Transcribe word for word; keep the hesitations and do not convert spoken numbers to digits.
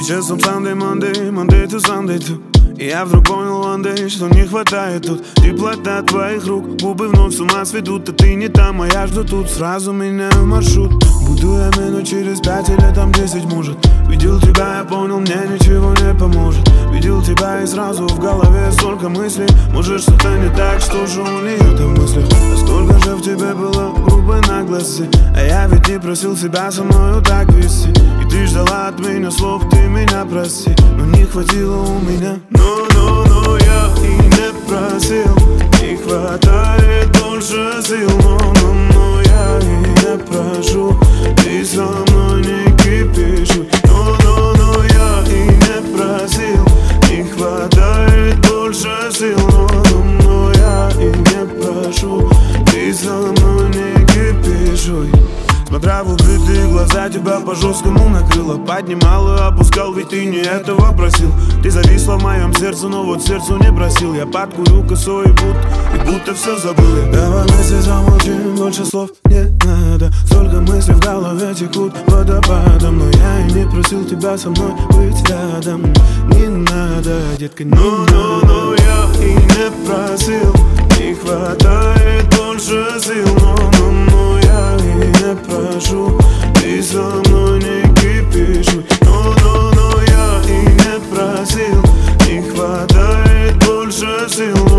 Сейчас он Sunday, Monday, Monday to Sunday to. И я вдруг понял one day, что не хватает тут теплота твоих рук, губы вновь с ума сведут. А ты не там, а я жду тут, сразу меняю маршрут. Буду я минут через пять или там десять, может. Видел тебя, я понял, мне ничего не поможет. Видел тебя и сразу в голове столько мыслей. Может что-то не так, что же у нее-то в мыслях. А сколько же в тебе было грубой наглости. А я ведь не просил себя со мною так вести. И ты ждала от меня слов, ты меня прости. Но не хватило у меня. Но, но, но я и не просил. Не хватает больше сил. Но, но, но я и не прошу. Ты со мной не кипишуй. Но, но, но я и не просил. Не хватает больше сил. Но, но, но я и не прошу. Ты со мной не кипишуй. Смотря в укрытые глаза, тебя по-жесткому накрыло. Поднимал и опускал, ведь ты не этого просил. Ты зависла в моем сердце, но вот сердцу не просил. Я подкурю косой и будто, и будто все забыл. Давай вместе замолчим, больше слов не надо. Столько мыслей в голове текут водопадом. Но я и не просил тебя со мной быть рядом. Не надо, детка, не но, надо. Но, но я и не просил. Не хватает больше сил. Но, но, но я и не прошу. Ты со мной не кипишуй. Но, но, но я и не просил. Не хватает больше сил.